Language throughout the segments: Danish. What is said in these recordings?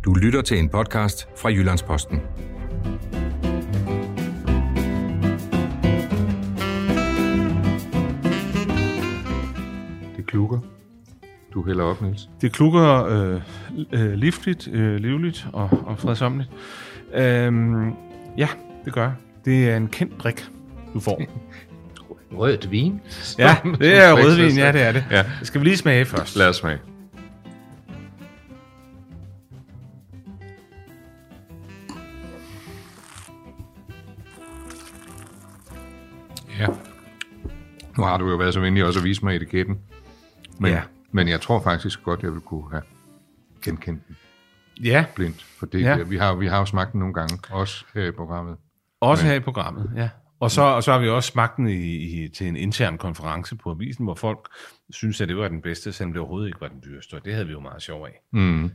Du lytter til en podcast fra Jyllandsposten. Det klukker. Du hælder op, Niels. Det klukker livligt og fredsomligt. Ja, det gør. Det er en kendt drik, du får. Rødt vin? Ja, det er rødvin, ja, det er det. Ja. Skal vi lige smage først? Lad os smage. Ja. Nu har du jo været så venlig også at vise mig etiketten. Men jeg tror faktisk godt, jeg vil kunne have genkendt den. Ja. Blindt. For det, vi har jo smagt den nogle gange, også her i programmet. Her i programmet, ja. Og så har vi også smagt den til en intern konference på avisen, hvor folk synes, at det var den bedste, selvom det overhovedet ikke var den dyreste, og det havde vi jo meget sjov af. Mm.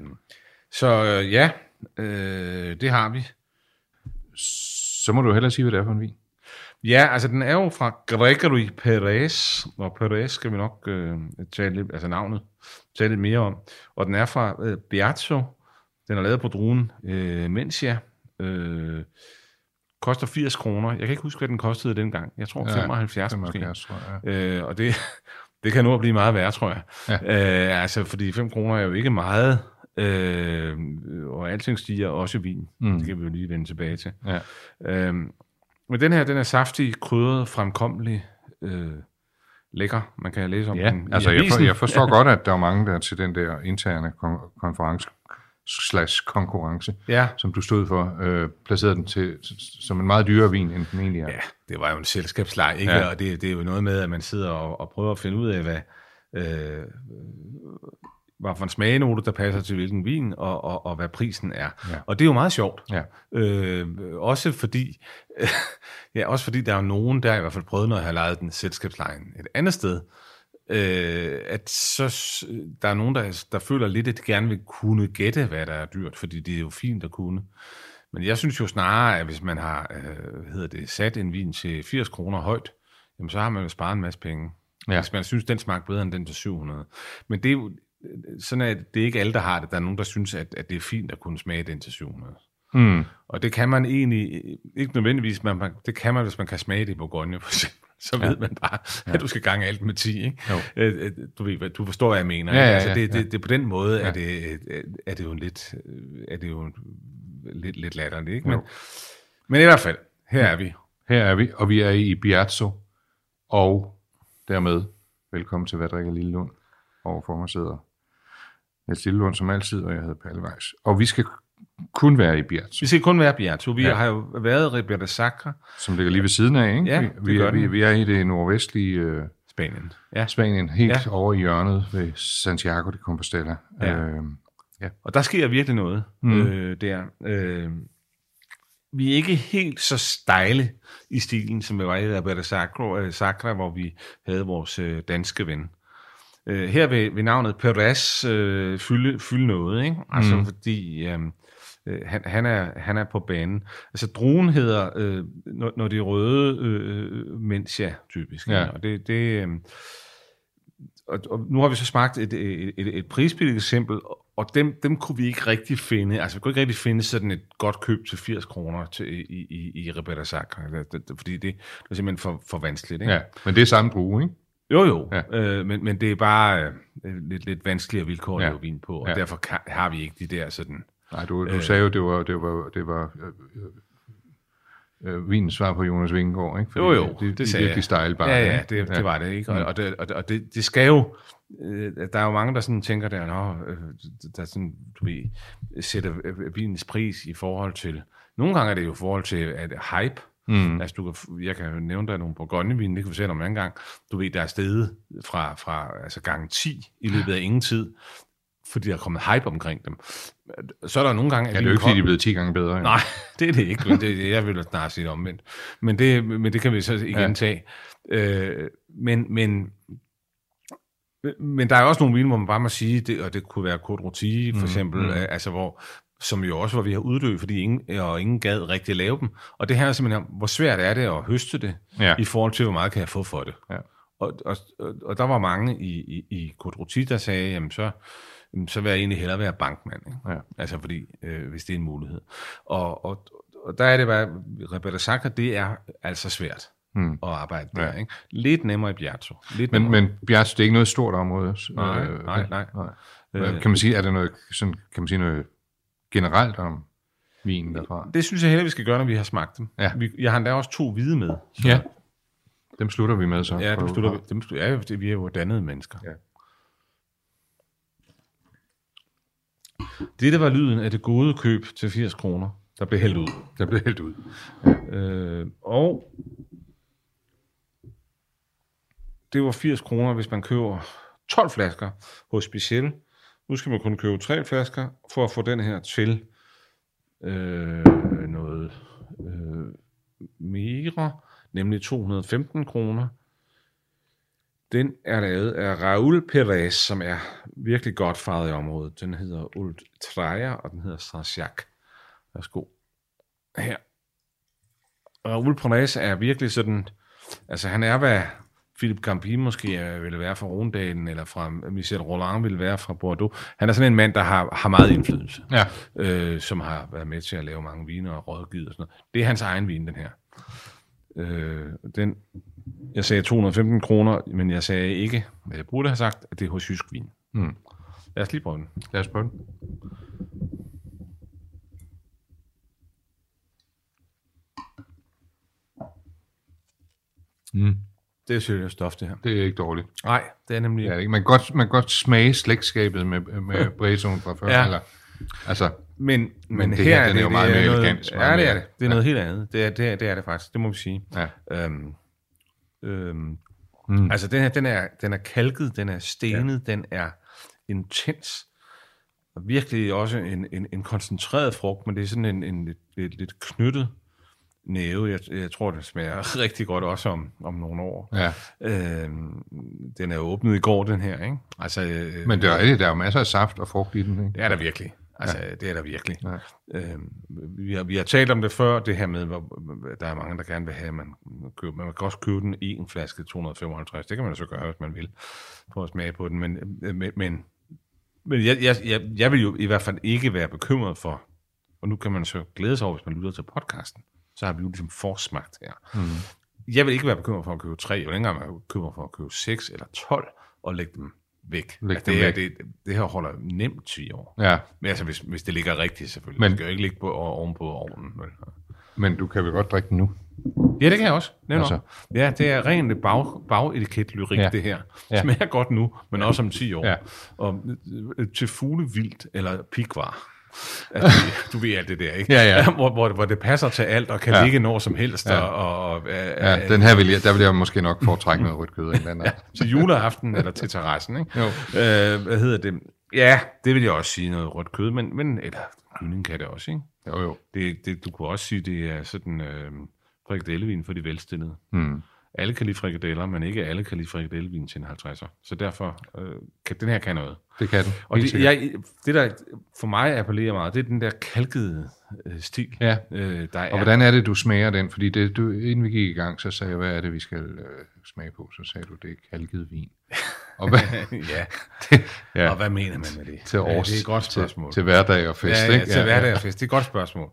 Det har vi. Så må du hellere sige, hvad det er for en vin. Ja, altså den er jo fra Gregory Perez, og Perez skal vi nok navnet tale lidt mere om. Og den er fra Bierzo. Den er lavet på druen Mencia. Koster 80 kroner. Jeg kan ikke huske, hvad den kostede dengang. Jeg tror 75 måske. Tror jeg. Og det kan nu at blive meget værre, tror jeg. Ja. Fordi 5 kroner er jo ikke meget, og alting stiger, også vin. Det kan vi jo lige vende tilbage til. Ja. Men den her, den er saftig, krydret, fremkommelig, lækker. Man kan læse om den altså jeg forstår godt, at der er mange, der er til den der interne konference konkurrence, som du stod for, placerede den til som en meget dyrere vin, end den egentlig er. Ja, det var jo en selskabsleg, ikke? Ja. Og det er jo noget med, at man sidder og prøver at finde ud af, hvad for en smagenote, der passer til hvilken vin, og hvad prisen er. Ja. Og det er jo meget sjovt. Ja. Også fordi der er jo nogen, der i hvert fald prøvet, når jeg har lejet den selskabslejen et andet sted, at så der er nogen, der føler lidt, at de gerne vil kunne gætte, hvad der er dyrt, fordi det er jo fint at kunne. Men jeg synes jo snarere, at hvis man har sat en vin til 80 kroner højt, jamen så har man jo sparet en masse penge. Ja. Hvis man synes, den smagte bedre end den til 700. Men det er jo sådan, at det er ikke alle, der har det. Der er nogen, der synes, at det er fint at kunne smage den til 700. Mm. Og det kan man egentlig ikke nødvendigvis, det kan man, hvis man kan smage det i Bourgogne, for eksempel. Så ved man bare, at du skal gange alt med 10, ikke? Du forstår, hvad jeg mener. Ja. Det på den måde er det jo lidt latterligt, ikke? Men i hvert fald, her er vi. Og vi er i Bierzo, og dermed velkommen til Hvad drikker Lillelund. Overfor mig sidder Niels Lillelund som altid, og jeg hedder Palle Weiss. Og vi skal kun være i Bierzo. Vi skal kun være i Bierzo. Vi har jo været i Ribera Sacra. Som ligger lige ved siden af, ikke? Ja, vi er i det nordvestlige Spanien. Ja. Spanien, helt over i hjørnet ved Santiago de Compostela. Ja. Og der sker virkelig noget der. Vi er ikke helt så stejle i stilen, som vi var i Ribera Sacra, hvor vi havde vores danske ven. Her ved navnet Perez fylde noget, ikke? Altså fordi han er på banen. Altså druen hedder, når det er røde, Mencia typisk. Ja. Og nu har vi så smagt et prisbilligt eksempel, og dem kunne vi ikke rigtig finde. Altså vi kunne ikke rigtig finde sådan et godt køb til 80 kroner i Ribera Sacra, fordi det er simpelthen for vanskeligt. Ikke? Ja, men det er samme drue, ikke? Jo, men det er bare lidt vanskeligere vilkår at lave vin på, og derfor har vi ikke de der sådan... Nej, du sagde jo, det var vinens svar på Jonas Vingegaard, ikke? Fordi det sagde virkelig style bare. Ja, det var det, ikke? Og det skal jo... Der er jo mange, der sådan tænker der sådan, sætter vinens pris i forhold til... Nogle gange er det jo i forhold til hype. Altså, jeg kan nævne dig nogle Bourgogne-vin, det kan vi se om en anden gang. Du ved, der er steget fra altså gange 10 i løbet af ingen tid, fordi der er kommet hype omkring dem. Så er der nogle gange... Ja, det er jo ikke, fordi de er blevet 10 gange bedre. Ja. Nej, det er det ikke, men jeg vil snart sige det omvendt. Men det kan vi så igen tage. Men der er også nogle vine, hvor man bare må sige, det, og det kunne være Côte Rôtie for eksempel, altså hvor vi har uddødt, fordi ingen gad rigtig lave dem. Og det her er simpelthen, hvor svært er det at høste det, i forhold til, hvor meget kan jeg få for det. Ja. Og der var mange i Côte Rôtie, der sagde, jamen så så vil jeg egentlig hellere være bankmand. Ikke? Ja. Altså fordi, hvis det er en mulighed. Og der er det bare, Roberto Sacre, det er altså svært at arbejde der. Ikke? Lidt nemmere i Bierzo. Men Bierzo, det er ikke noget stort område? Nej. Kan man sige, er der noget, sådan, kan man sige noget generelt om vinen derfra? Det synes jeg heller, vi skal gøre, når vi har smagt dem. Ja. Jeg har endda også 2 hvide med. Så. Ja, dem slutter vi med så. Ja, vi er jo dannede mennesker. Ja. Det var lyden af det gode køb til 80 kroner, der blev hældt ud. Og det var 80 kroner, hvis man køber 12 flasker hos Speciel. Nu skal man kun købe 3 flasker for at få den her til noget mere, nemlig 215 kroner. Den er lavet af Raúl Pérez, som er virkelig godt farvet i området. Den hedder Ultraja, og den hedder Strachac. Værsgo. Her. Raúl Pérez er virkelig sådan, altså han er, hvad Philippe Campi måske ville være fra Rondalen, eller fra Michel Roland ville være fra Bordeaux. Han er sådan en mand, der har meget indflydelse, som har været med til at lave mange viner og rådgivet og sådan noget. Det er hans egen vin, den her. Jeg sagde 215 kroner, men jeg sagde ikke, hvad jeg burde have sagt, at det er hos Jysk Vin. Lad os lige prøve den. Lad os prøve den. Det er seriøst stof, det her. Det er ikke dårligt. Nej, det er nemlig... Ja, man kan godt smage slægtskabet med Brezoen fra før. Eller, altså, men det her den er jo meget mere elegant. Ja, det er det. Det er noget helt andet. Det er det faktisk. Det må vi sige. Ja. Altså, den her, den er kalket, den er stenet, den er intens. Og virkelig også en koncentreret frugt, men det er sådan en lidt knyttet næve. Jeg tror, det smager rigtig godt også om nogle år. Ja. Den er åbnet i går, den her, ikke? Altså, men det er rigtigt, der er jo masser af saft og frugt i den, ikke? Det er der virkelig. Altså, det er der virkelig. Ja. Vi har talt om det før, det her med, der er mange, der gerne vil have, man kan også købe den i en flaske 255. Det kan man så gøre, hvis man vil, for at smage på den. Men jeg vil jo i hvert fald ikke være bekymret for, og nu kan man så glæde sig over, hvis man lytter til podcasten, så har vi jo ligesom forsmagt her. Jeg vil ikke være bekymret for at købe 3, jeg vil ikke engang være bekymret for at købe 6 eller 12 og lægge dem væk. Det her holder nemt 10 år. Ja. Men altså, hvis det ligger rigtigt, selvfølgelig. Men det skal jo ikke ligge ovenpå ovnen. Men du kan vel godt drikke den nu? Ja, det kan jeg også. Altså. Ja, det er rent bagetiket-lyrik, det her. Ja. Smager godt nu, men også om 10 år. Ja. Og til fuglevildt eller pikvar. Altså, du ved alt det der, ikke? Ja. Hvor det passer til alt og kan ligge når som helst. Den her der vil jeg måske nok foretrække noget rødt kød. Til juleaften eller til terrassen, ikke? Hvad hedder det? Ja, det vil jeg også sige, noget rødt kød, men eller kylling kan det også, ikke? Jo. Du kunne også sige, det er sådan frikadellevin for de velstillede. Alle kan lide frikadeller, men ikke alle kan lide frikadellevin til en 50'er. Så derfor kan den her noget. Det kan den. Og det der for mig appellerer meget, det er den der kalkede stil. Ja. Der er. Og hvordan er det, du smager den? Fordi inden vi gik i gang, så sagde jeg, hvad er det, vi skal smage på? Så sagde du, det er kalket vin. Og hvad, og hvad mener man med det? Til års, det er et godt spørgsmål. Til hverdag og fest, ikke? Til hverdag og fest. Det er et godt spørgsmål.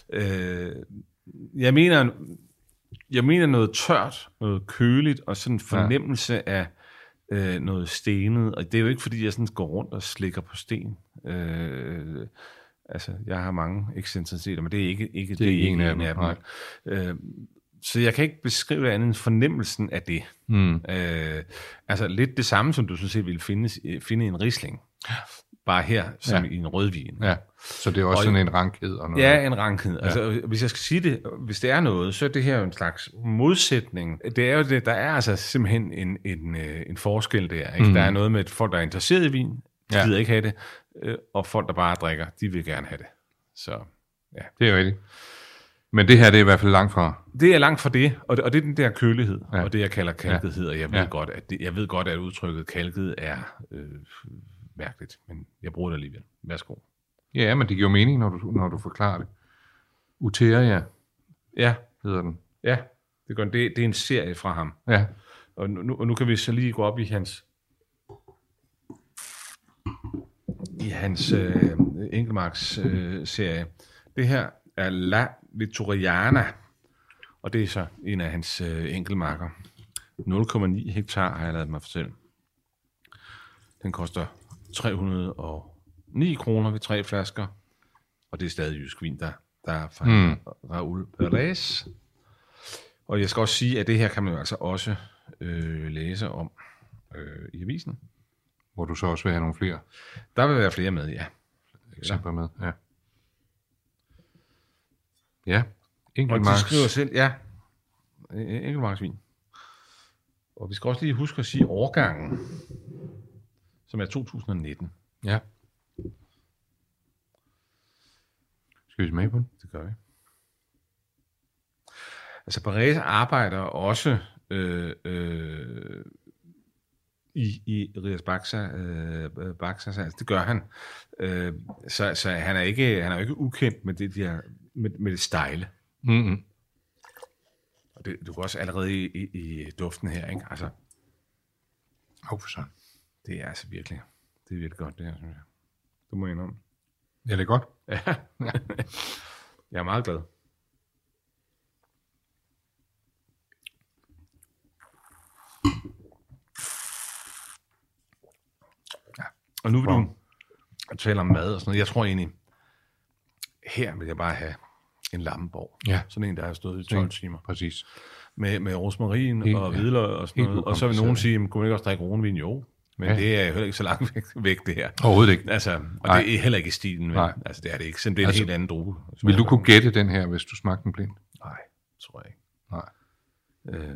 Jeg mener noget tørt, noget køligt, og sådan en fornemmelse af noget stenet. Og det er jo ikke, fordi jeg sådan går rundt og slikker på sten. Altså, jeg har mange eksentriciteter, men det er ikke det er en af dem. Så jeg kan ikke beskrive det andet end fornemmelsen af det. Altså lidt det samme, som du sådan set ville finde i en Riesling. Bare her, som i en rødvin. Ja, så det er også sådan en rankhed. Og noget. Ja, en rankhed. Ja. Altså, hvis jeg skal sige det, hvis det er noget, så er det her jo en slags modsætning. Det er jo det, der er altså simpelthen en forskel der. Ikke? Der er noget med folk, der er interesseret i vin, de gider ikke have det, og folk, der bare drikker, de vil gerne have det. Så, ja. Det er rigtigt. Men det her, det er i hvert fald langt fra. Det er langt fra det, og det er den der kølighed, og det jeg kalder kalkethed, og jeg ved godt, at udtrykket kalket er mærkeligt, men jeg bruger det alligevel. Værsgo. Ja, men det giver mening, når du forklarer det. Uteria hedder den. Ja, det er en serie fra ham. Ja. Og nu kan vi så lige gå op i hans i hans enkeltmarks-serie. Det her er La Vittoriana, og det er så en af hans enkeltmarker. 0,9 hektar har jeg ladet mig fortælle. Den koster 309 kroner ved 3 flasker, og det er stadig jysk vin, der er fra Raúl Pérez. Og jeg skal også sige, at det her kan man jo altså også læse om i avisen. Hvor du så også vil have nogle flere? Der vil være flere med, ja. Eksempler med, ja. Ja, enkeltmarks. Og de skriver selv, ja, enkeltmarksvin. Og vi skal også lige huske at sige årgangen, som er 2019. Ja. Skal vi smage på den? Det gør vi. Altså, Pérez arbejder også i Rias Baxa, altså, det gør han. Så han er ikke ukendt med det der, med det stejle. Mm-hmm. Og det, du kan også allerede i duften her, ikke? Altså, for sådan. Det er altså virkelig, det er virkelig godt, det her, synes jeg. Du må indrømme. Ja, det er godt. Ja. Jeg er meget glad. Ja. Og nu vil du tale om mad og sådan noget. Jeg tror egentlig, her vil jeg bare have en lammeborg. Ja. Sådan en, der har stået i 12 timer. Præcis. Med rosmarin og hvidløg og sådan noget. Og så vil nogen sige, kunne man ikke også drikke roenvin? Jo. Men det er jo heller ikke så langt væk, det her. Overhovedet ikke. Altså, og nej. Det er heller ikke i stilen. Nej. Altså, det er det ikke. Så det er en helt anden drue. Vil du kunne gætte den her, hvis du smagte den blind? Nej, tror jeg ikke. Nej.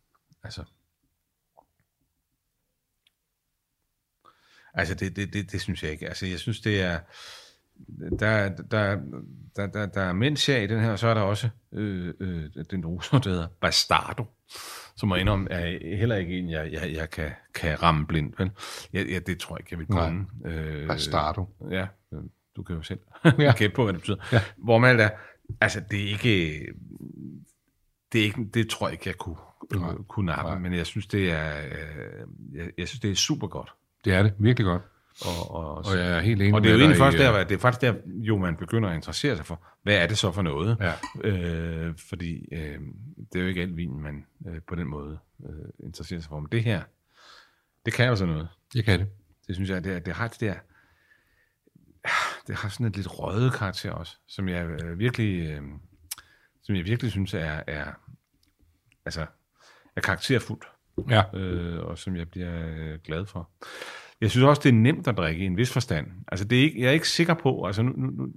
Altså, det synes jeg ikke. Altså, jeg synes, det er... Der er mensja i den her, og så er der også den roser, der hedder Bastardo, som må indrømme, er heller ikke en, jeg kan ramme blind. Vel? Det tror jeg ikke, jeg vil kunne. Bastardo. Ja, du kan jo selv gætte på, hvad det betyder. Ja. Hvor man er, altså det er ikke, det tror jeg ikke, jeg kunne nappe, men jeg synes, det er, jeg synes, det er super godt. Det er det, virkelig godt. Og jeg er helt enig. Og det er jo egentlig først der, det er faktisk der, jo man begynder at interessere sig for, hvad er det så for noget? Ja. Fordi det er jo ikke alt vin, man på den måde interesserer sig for. Men det her, det kan jo så noget. Det kan det. Det synes jeg, det har det der, det har sådan et lidt røget karakter også, som jeg virkelig synes er karakterfuldt. Ja. Og som jeg bliver glad for. Jeg synes også, det er nemt at drikke i en vis forstand. Altså, det er ikke, jeg er ikke sikker på, altså nu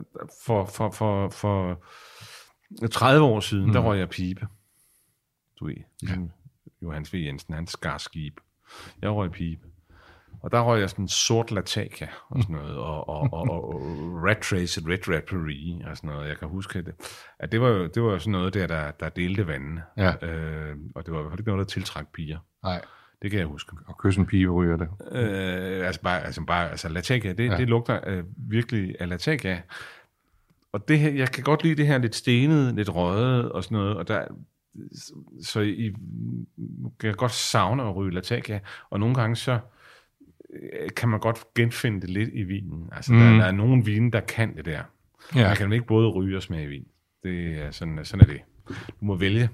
for 30 år siden, der røg jeg pibe. Du ved, ligesom Johannes V. Jensen, han skar skib. Jeg røg pibe. Og der røg jeg sådan sort Latakia og sådan noget, og Red Trace, Red Rappery og sådan noget. Jeg kan huske det. At det var jo sådan noget der delte vandene. Ja. Og det var i hvert fald ikke noget, der tiltrak piger. Nej. Det kan jeg huske. Og kysse en pige ryger det. Altså Latakia, det lugter virkelig af Latakia. Og det her, jeg kan godt lide det her lidt stenede, lidt røget og sådan noget, og der, så I kan godt savne at ryge Latakia, og nogle gange så kan man godt genfinde det lidt i vinen. Altså der er nogle vine, der kan det der. Ja. Man kan ikke både ryge og smage vin. Det er sådan er det. Du må vælge.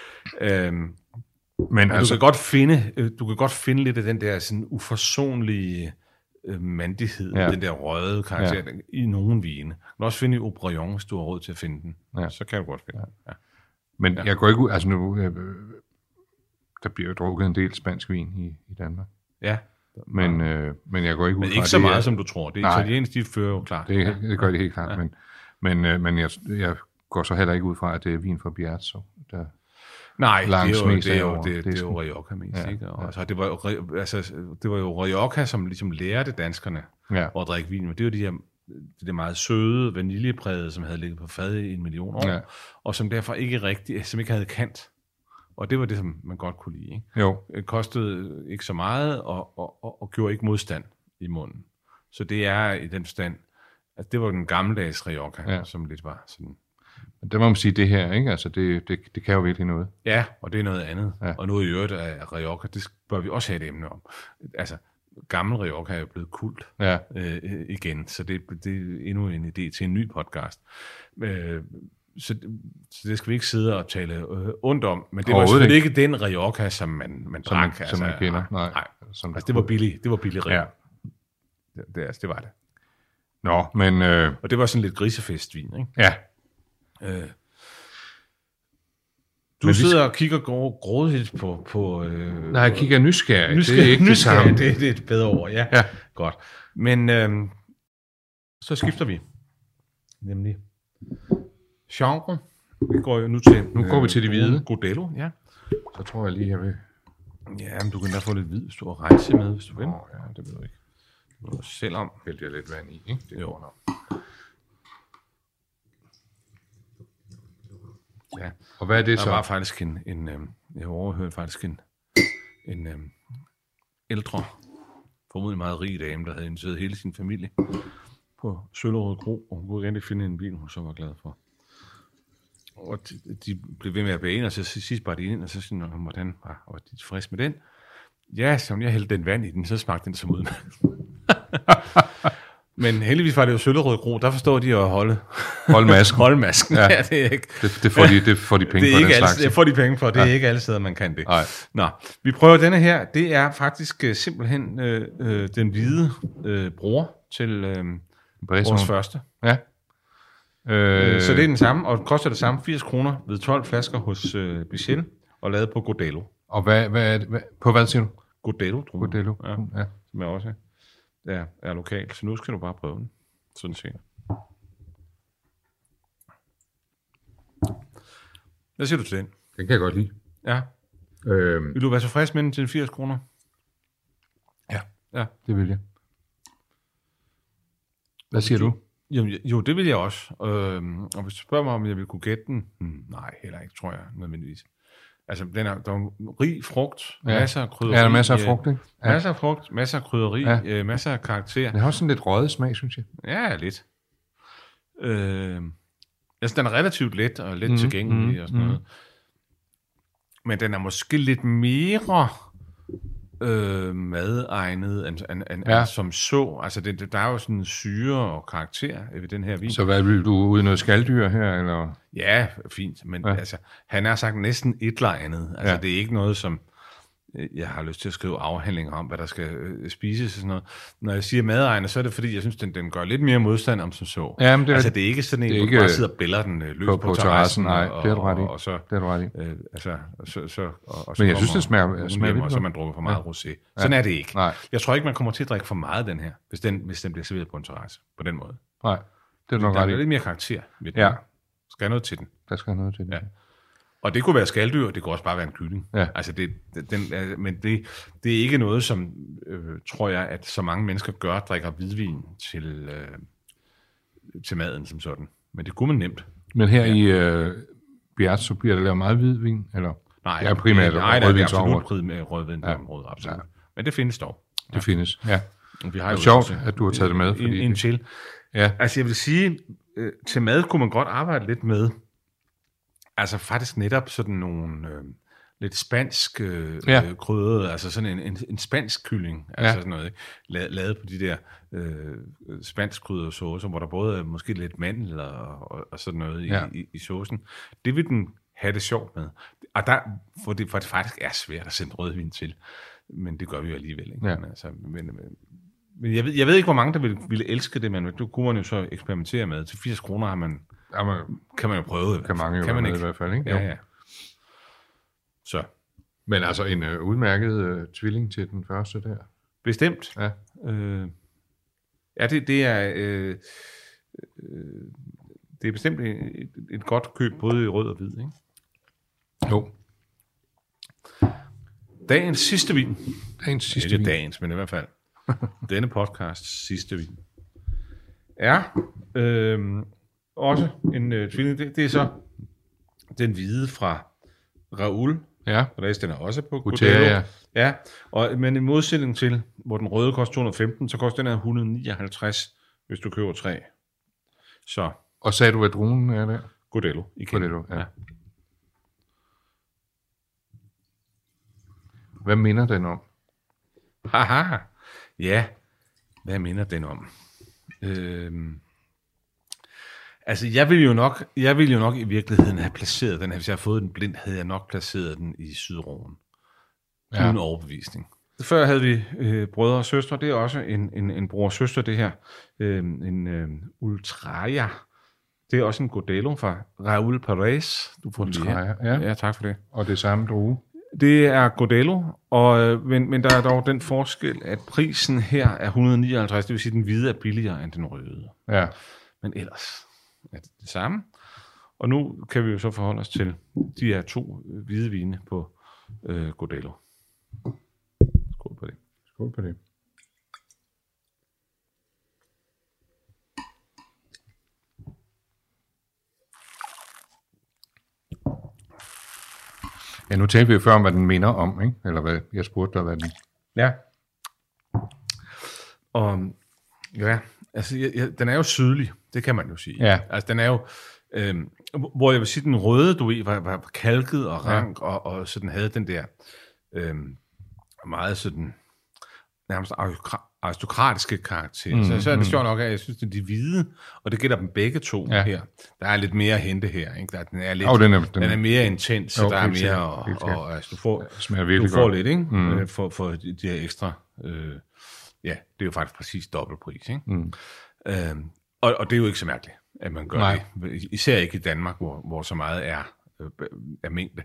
Men altså, du kan godt finde lidt af den der sådan uforsonlige mandighed, den der røde karakter i nogle vine. Du kan også finde i Aubryon, hvis du har råd til at finde den. Ja. Så kan du godt finde den. Ja. Men jeg går ikke ud, altså nu, der bliver jo drukket en del spansk vin i Danmark. Ja. Men jeg går ikke ud. Men ikke så meget, som du tror. Det italienske, de fører jo klart. Det gør det helt klart. Ja. Men jeg går så heller ikke ud fra, at det er vin fra Biazzo, der... Nej, det er jo Rioja mest, ikke? Og altså, det var jo Rioja, som ligesom lærte danskerne at drikke vin, men det var det der meget søde vaniljepræget, som havde ligget på fad i 1 million år, og som derfor ikke havde kant. Og det var det, som man godt kunne lide, ikke? Jo. Det kostede ikke så meget, og gjorde ikke modstand i munden. Så det er i den stand, at det var den gammeldags Rioja, som lidt var sådan... Det må man sige, det her, ikke? Altså, det kan jo virkelig noget. Ja, og det er noget andet. Ja. Og noget i øvrigt af Rioja, det bør vi også have et emne om. Altså, gammel Rioja er jo blevet kult igen, så det er endnu en idé til en ny podcast. Så det skal vi ikke sidde og tale ondt om, men det var selvfølgelig ikke den Rioja, som man drak. Som man kender. Nej. Altså, det var billigt. Det var billigt Rioja. Ja. Det var det. Nå, men... Og det var sådan lidt grisefestvin, ikke? Ja. Du sidder og kigger grådigt på nej, jeg kigger nysgerrig. Det er ikke det samme. Det er et bedre ord, ja. Godt. Men så skifter vi. Nemlig genre. Vi går jo nu til... Nu går vi til de hvide. Godello, ja. Så tror jeg lige, jeg vil... Ja, men du kan da få lidt hvid, hvis du har rejse med, hvis du vil. Ja, det ved jeg ikke. Det ved selvom. Hælder jeg lidt vand i, ikke? Det jo. Ja. Og hvad er det så? Der var faktisk jeg overhørte faktisk en ældre, formodentlig meget rig dame, der havde inviteret hele sin familie på Søllerød Kro, og hun kunne rigtig finde en bil, hun så var glad for. Og de blev ved med at bæne, og så sidst bare de ind, og så siger hun, hvordan var de tilfredse med den? Ja, så jeg hældte den vand i den, så smagte den som ud. Men heldigvis var det jo Søllerød Kro, der forstår de at holde masken. Holde masken. Ja. Ja, det er ikke. Det får de penge for, den slags. Det får de penge for, det er ikke alle steder, man kan det. Nej. Nå, vi prøver denne her. Det er faktisk simpelthen den hvide bror til vores første. Ja. Så det er den samme, og det koster det samme, 80 kroner ved 12 flasker hos Bichel, og lavet på Godello. Og hvad er det? På hvad siger du? Godello, tror jeg. Godello, ja. Som er også er lokal, så nu skal du bare prøve den. Sådan set. Hvad siger du til den? Den kan jeg godt lide. Ja. Vil du være tilfreds med den til 80 kroner? Ja, det vil jeg. Hvad siger du? Jo, det vil jeg også. Og hvis du spørger mig, om jeg vil kunne gætte den, nej, heller ikke, tror jeg, nødvendigvis. Altså, der er en rig frugt, masser af krydderi. Ja, der er masser af frugt, ikke? Ja. Masser af frugt, masser af krydderi, masser af karakter. Det har også sådan lidt røget smag, synes jeg. Ja, lidt. Altså, den er relativt let og let tilgængelig og sådan noget. Men den er måske lidt mere madegnet end som så. Altså, der er jo sådan en syre og karakter ved den her vin. Så hvad vil du ude noget skalddyr her, eller? Ja, fint. Men altså, han er sagt næsten et eller andet. Altså, det er ikke noget, som jeg har lyst til at skrive afhandlinger om, hvad der skal spises og sådan noget. Når jeg siger madegnet, så er det fordi, jeg synes, den gør lidt mere modstand om som så. Ja, men det er ikke sådan en, hvor du bare sidder og bæller den løs på terrassen. Nej, det er du ret i. Og så, det er du ret i. Men jeg synes, det smager vildt. Og så man drukker for meget rosé. Sådan er det ikke. Nej. Jeg tror ikke, man kommer til at drikke for meget af den her, hvis den bliver serveret på en terrasse. På den måde. Nej, det er nok ret i. Der er lidt mere karakter ved den. Ja. Skal noget til den. Der skal noget til den. Ja. Og det kunne være skaldyr, det kunne også bare være en kylling. Ja. Altså men det er ikke noget, som tror jeg, at så mange mennesker drikker hvidvin til maden som sådan. Men det kunne man nemt. Men her i Biazzo bliver der lavet meget hvidvin? Eller? Nej, det er primært rødvin. Det er absolut rødvin på området, absolut. Ja. Men det findes dog. Ja. Det findes, ja. Vi har jo sjovt, at du har taget det med. Fordi en til. Ja. Altså jeg vil sige, til mad kunne man godt arbejde lidt med. Altså faktisk netop sådan nogle lidt spansk krydrede, altså sådan en spansk kylling, altså sådan noget, ikke? Lavet på de der spansk krydrede saucer, hvor der både er måske lidt mandel og sådan noget i saucen. Det vil den have det sjovt med. Og for det faktisk er svært at sende rødvin til, men det gør vi jo alligevel, ikke? Ja. Men jeg ved ikke, hvor mange der ville elske det, men det kunne man jo så eksperimentere med. Til 80 kroner kan man jo prøve. Kan mange jo kan man ikke. I hvert fald, ikke? Ja. Så. Men altså en udmærket tvilling til den første der. Bestemt. Ja. Det er det er bestemt et godt køb, både i rød og hvid, ikke? Jo. Dagens sidste vin. Ikke dagens, men i hvert fald denne podcast sidste vin er også en tvilling. Det er så den hvide fra Raoul. Ja. Og den er også på Godello. Ja. Men i modsætning til, hvor den røde koster 215, så koster den her 159, hvis du køber 3. Så. Og sagde du, hvad druen er der? Godello. Godello, ja. Ja. Hvad minder den om? Haha. Ja, hvad minder den om? Altså, jeg vil jo nok i virkeligheden have placeret den her. Hvis jeg havde fået den blind, havde jeg nok placeret den i Sydroen. Uden overbevisning. Før havde vi brødre og søstre. Det er også en bror og søster, det her. En Ultraja. Det er også en Godello fra Raúl Pérez. Du får den lige her. Ja, tak for det. Og det samme druge. Det er Godello, men der er dog den forskel, at prisen her er 159, det vil sige, at den hvide er billigere end den røde. Ja. Men ellers er det samme. Og nu kan vi jo så forholde os til de her 2 hvide vine på Godello. Skål på det. Skål på det. Ja, nu talte vi jo før om, hvad den minder om, ikke? Eller hvad jeg spurgte dig, hvad den... Ja. Og ja, altså den er jo sydlig, det kan man jo sige. Ja. Altså den er jo, hvor jeg vil sige, den røde, du ved, var kalket og rank, og sådan havde den der meget sådan nærmest aristokratiske karakter. Så er det sjovt nok, at jeg synes, det er de hvide, og det gælder dem begge to her. Der er lidt mere at hente her, ikke? Den er lidt, den er mere intens, så der er mere, og altså, du får lidt, ikke? For de her ekstra, det er jo faktisk præcis dobbeltpris, ikke? Og det er jo ikke så mærkeligt, at man gør det. Især ikke i Danmark, hvor så meget er mængde.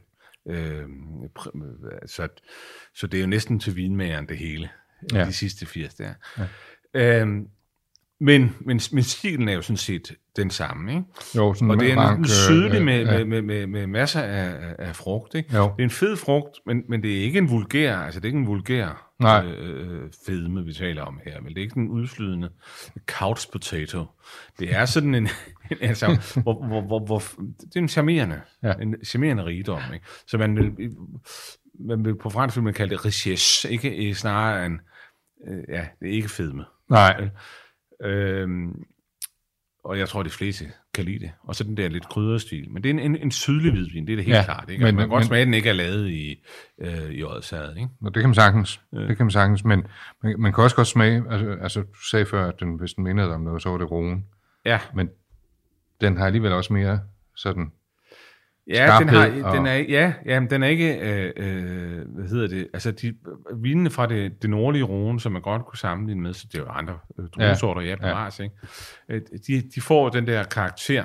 Så det er jo næsten til vinmageren det hele. De sidste 80 der. Ja. Men stilen er jo sådan set den samme, ikke? Jo, sådan og det er en sydlig med masser af frugt, ikke? Jo. Det er en fed frugt, men det er ikke en vulgær, altså det er ikke en vulgær fedme, vi taler om her, men det er ikke en udflydende couch potato. Det er sådan en altså, det er en charmerende rigdom, ikke? Så man vil på fransk vil man kalde det richesse, ikke snarere en det er ikke fedme. Nej. Og jeg tror, de fleste kan lide det. Og så den der lidt krydderstil. Men det er en sydlig hvidvin, det er det helt klart. Ikke? Man kan godt smage, at den ikke er lavet i Odsherred, ikke? Det kan man sagtens. Det kan man sagtens, men man kan også godt smage, altså du sagde før, at hvis den mindede om noget, så var det roen. Ja. Men den har alligevel også mere sådan... Ja, den er ikke, hvad hedder det, altså vinene fra det nordlige Rhône, som man godt kunne sammenligne med, så det er jo andre druesorter, bevares, ikke? De får den der karakter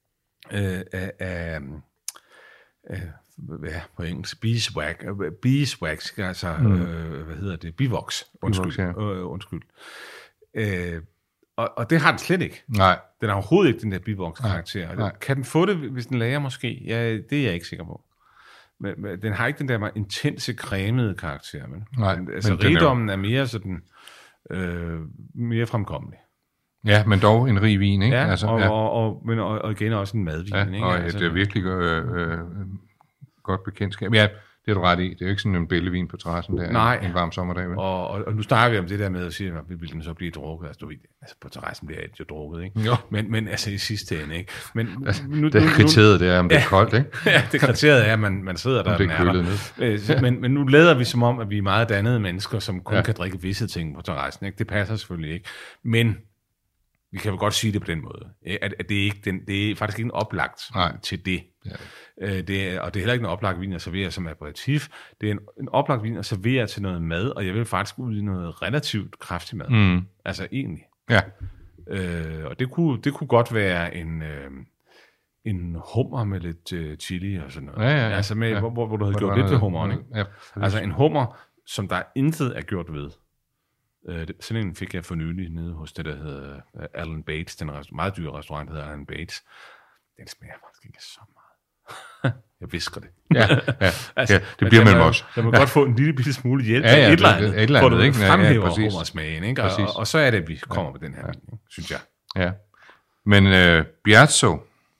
af på engelsk, beeswax, altså, hvad hedder det, bivoks, undskyld. Og det har den slet ikke. Nej. Den har overhovedet ikke den der bivoks-karakter. Kan den få det, hvis den lager måske? Ja, det er jeg ikke sikker på. Men den har ikke den der meget intense, cremede karakter. Altså rigdommen er mere sådan, mere fremkommelig. Ja, men dog en rig vin, ikke? Ja, altså, og igen også en madvin. Ikke? Og altså, det er virkelig godt bekendtskab. Ja, det er du ret i. Det er jo ikke sådan en bællevin på terrassen der en varm sommerdag. Vel? Og nu snakker vi om det der med at sige, at vil den så blive drukket? Altså på terrassen bliver det jo drukket, ikke? Jo. Men altså i sidste ende, ikke? Men kriteriet det er, om det er koldt, ikke? Ja, det kriteriet er, at man sidder der og nærmer. Men nu lader vi som om, at vi er meget dannede mennesker, som kun kan drikke visse ting på terrassen, ikke? Det passer selvfølgelig ikke. Men vi kan jo godt sige det på den måde, at det er faktisk ikke en oplagt til det. Ja. Og det er heller ikke en oplagt vin at servere som aperitif. Det er en oplagt vin at servere til noget mad, og jeg vil faktisk ud i noget relativt kraftig mad. Altså egentlig. Ja. Og det kunne godt være en hummer med lidt chili og sådan noget. Ja. Altså med, hvor du havde gjort lidt ved hummeren, ikke? Ja, altså en hummer, som der intet er gjort ved. Sådan en fik jeg for nylig nede hos det, der hedder Alan Bates, den meget dyre restaurant, der hedder Alan Bates. Den smager faktisk ikke så meget. Jeg visker det. Altså, det bliver mellem os. Der må godt få en lille bitte smule hjælp af et eller andet, hvor du fremhæver hummersmagen, ikke? Og så er det, at vi kommer med den her, synes jeg. Ja. Men Biazzo,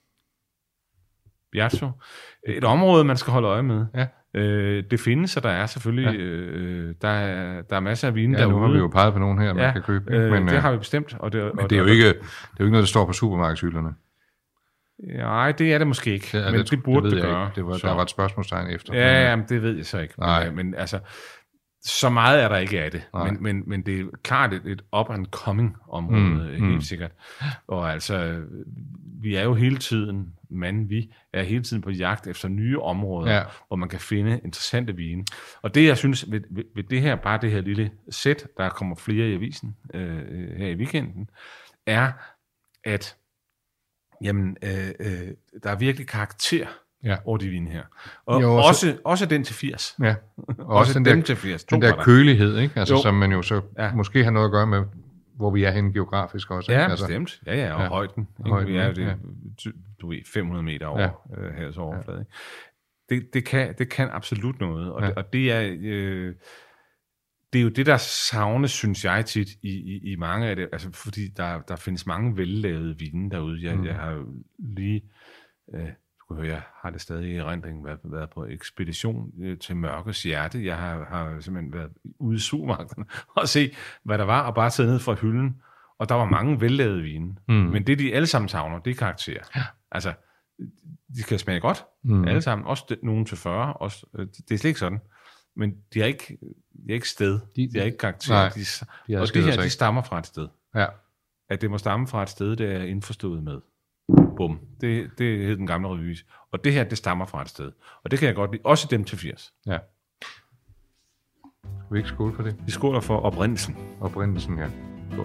et område, man skal holde øje med. Ja. Det findes, og der er selvfølgelig der er masser af vine derude. Nu har vi jo peget på nogen her, man kan købe. Men det har vi bestemt. Men det er jo ikke noget, der står på supermarkedshylderne. Nej, det er det måske ikke, det burde det gøre. Der var et spørgsmålstegn efter. Ja, men det ved jeg så ikke. Nej. Men altså, Så meget er der ikke af det, men det er klart et up-and-coming område, helt sikkert. Og altså, vi er jo hele tiden, vi er hele tiden på jagt efter nye områder, hvor man kan finde interessante vine. Og det, jeg synes, ved det her, bare det her lille sæt, der kommer flere i avisen her i weekenden, er, at jamen, der er virkelig karakter over de vine her. Og jo, også den til 80. Ja, og også den der, til 80. Den der kølighed, ikke? Altså, som man jo så måske har noget at gøre med, hvor vi er henne geografisk også. Ja, altså, bestemt. Ja, og højden. Vi er jo det, du ved, 500 meter over havets overflade. Det kan absolut noget, og det er... Det er jo det, der savnes, synes jeg tit, i mange af det, altså fordi der findes mange vellavede vine derude. Jeg har jo lige, jeg har det stadig i erindring, været på ekspedition til Mørkets Hjerte. Jeg har simpelthen været ude i supermarkederne og se, hvad der var, og bare sidde ned fra hylden, og der var mange vellavede vine. Men det, de alle sammen savner, det er karakter. Ja. Altså, de kan smage godt, alle sammen, også nogen til 40, også, det er slet ikke sådan. Men de har ikke sted. De har ikke karakter. Nej, og det her, de stammer fra et sted. Ja. At det må stamme fra et sted, det er indforstået med. Bum. Det hed den gamle revy. Og det her, det stammer fra et sted. Og det kan jeg godt lide. Også dem til 80. Ja. Skal vi ikke skåle for det? Vi skåler for oprindelsen. Oprindelsen, ja. Skål.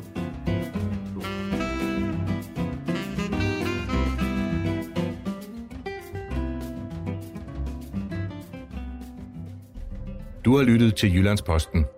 Du har lyttet til Jyllandsposten.